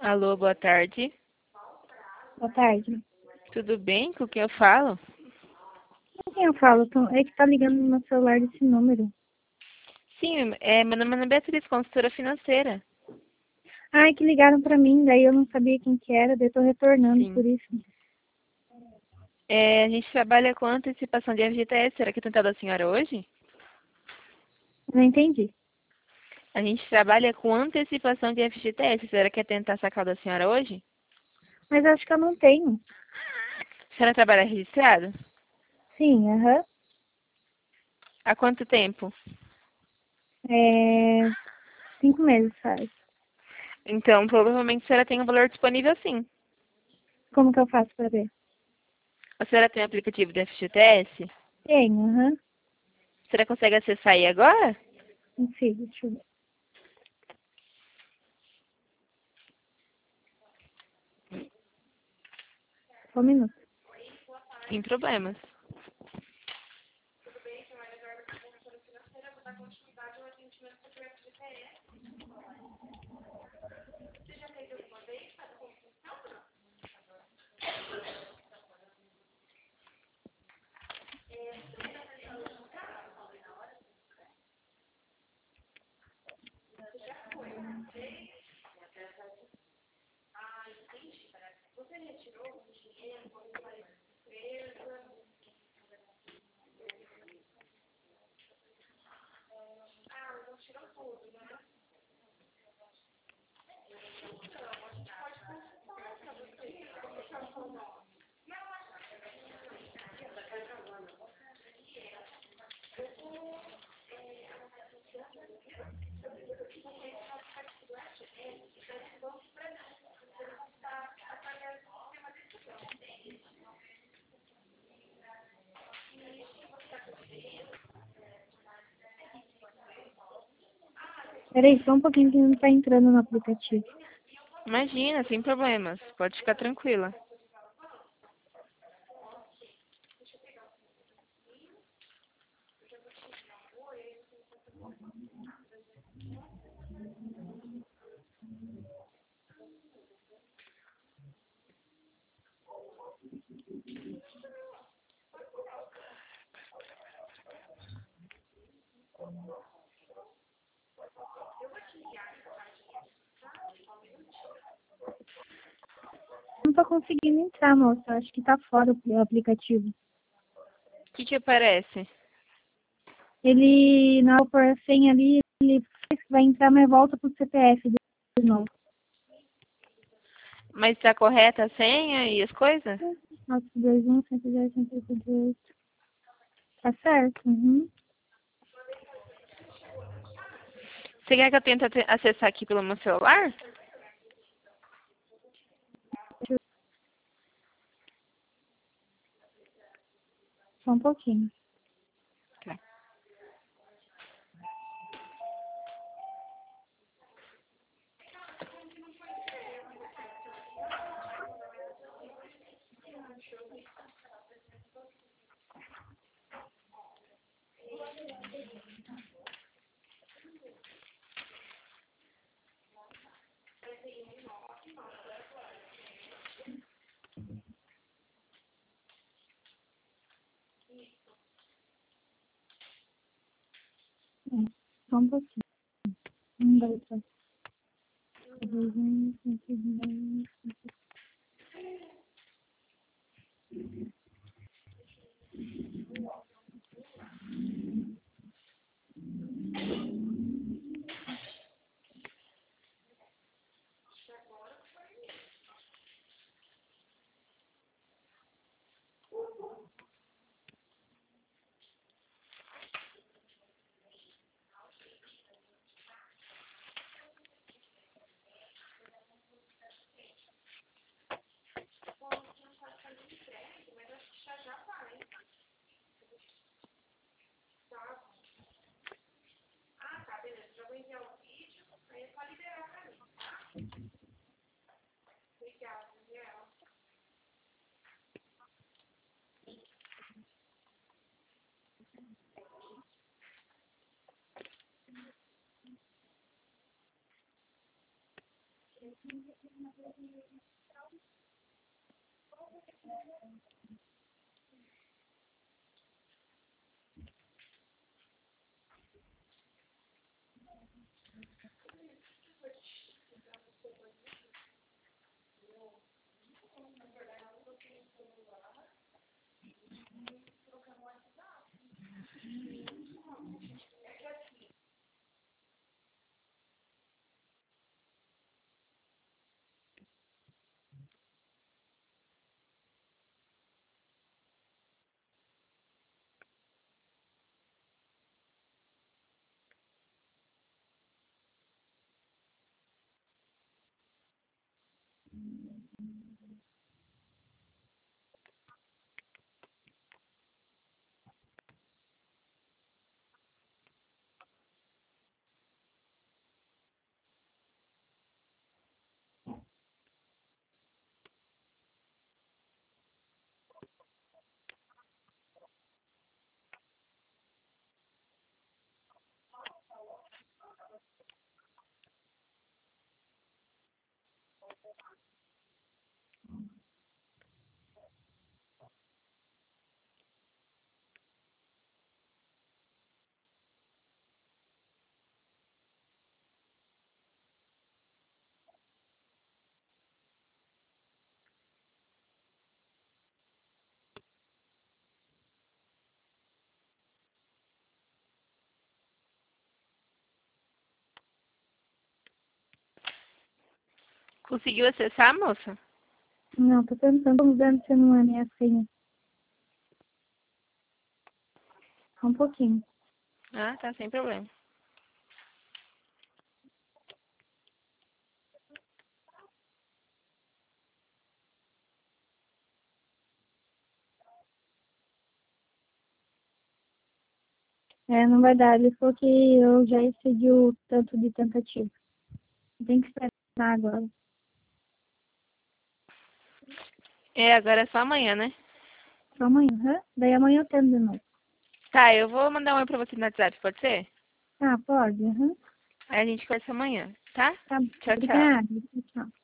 Alô, boa tarde. Boa tarde. Tudo bem? Com quem eu falo? Com quem eu falo? É que tá ligando no meu celular desse número. Sim, meu nome é Ana Beatriz, consultora financeira. Ah, é que ligaram pra mim, daí eu não sabia quem que era, daí eu tô retornando Sim. por isso. A gente trabalha com antecipação de FGTS. Será que é tentado a senhora hoje? Não entendi. A gente trabalha com antecipação de FGTS. Será que é tentar sacar da senhora hoje? Mas eu acho que eu não tenho. A senhora trabalha registrada? Sim, aham. Há quanto tempo? É... 5 meses faz. Então, provavelmente a senhora tem um valor disponível sim. Como que eu faço pra ver? A senhora tem o aplicativo do FGTS? Tenho, aham. A senhora consegue acessar aí agora? Sim, deixa eu ver. Só um minuto. Sem problemas. Peraí, só um pouquinho que não tá entrando no aplicativo. Imagina, sem problemas. Pode ficar tranquila. Não tô conseguindo entrar, moça. Acho que tá fora o aplicativo. O que aparece? Ele, na hora de pôr a senha ali, ele faz que vai entrar, mas volta pro CPF de novo. Mas está correta a senha e as coisas? 921, 110, 188. Tá certo? Uhum. Você quer que eu tente acessar aqui pelo meu celular? Só um pouquinho. Tá. É, só um pouquinho. 2, 3, 110, 110. Conseguiu acessar, moça? Não, tô tentando vendo se não é minha senha. Só um pouquinho. Ah, tá, sem problema. É, não vai dar. Ele falou que eu já excedi o tanto de tentativa. Tem que esperar agora. É, agora é só amanhã, né? Só amanhã, hã? Daí amanhã eu tento de novo. Tá, eu vou mandar um oi pra você no WhatsApp, pode ser? Ah, pode? Aham. Aí a gente conversa amanhã, tá? Tá, Tchau, tchau. obrigada. Tchau.